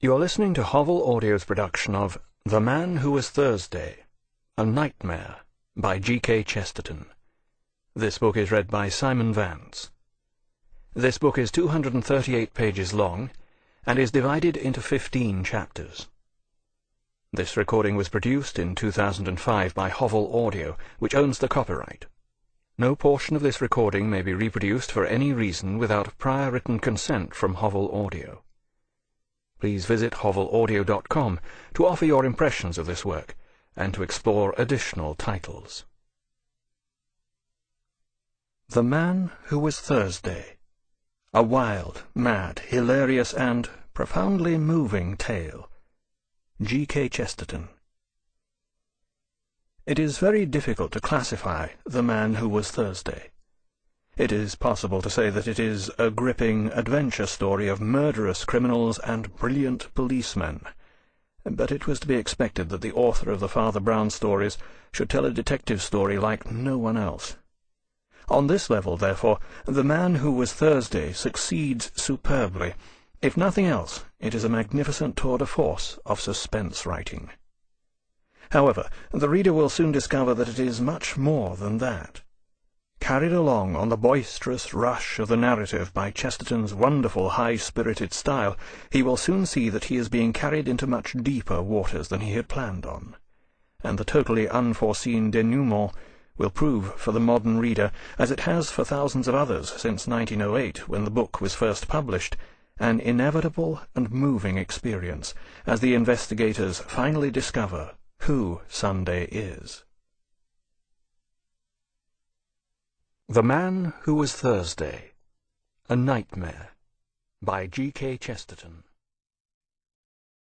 You are listening to Hovell Audio's production of The Man Who Was Thursday, A Nightmare by G.K. Chesterton. This book is read by Simon Vance. This book is 238 pages long and is divided into 15 chapters. This recording was produced in 2005 by Hovell Audio, which owns the copyright. No portion of this recording may be reproduced for any reason without prior written consent from Hovell Audio. Please visit hovellaudio.com to offer your impressions of this work and to explore additional titles. The Man Who Was Thursday. A wild, mad, hilarious, and profoundly moving tale. G.K. Chesterton. It is very difficult to classify The Man Who Was Thursday. It is possible to say that it is a gripping adventure story of murderous criminals and brilliant policemen, but it was to be expected that the author of the Father Brown stories should tell a detective story like no one else. On this level, therefore, The Man Who Was Thursday succeeds superbly. If nothing else, it is a magnificent tour de force of suspense writing. However, the reader will soon discover that it is much more than that. Carried along on the boisterous rush of the narrative by Chesterton's wonderful high-spirited style, he will soon see that he is being carried into much deeper waters than he had planned on, and the totally unforeseen denouement will prove for the modern reader, as it has for thousands of others since 1908, when the book was first published, an inevitable and moving experience, as the investigators finally discover who Sunday is. The Man Who Was Thursday, A Nightmare by G.K. Chesterton.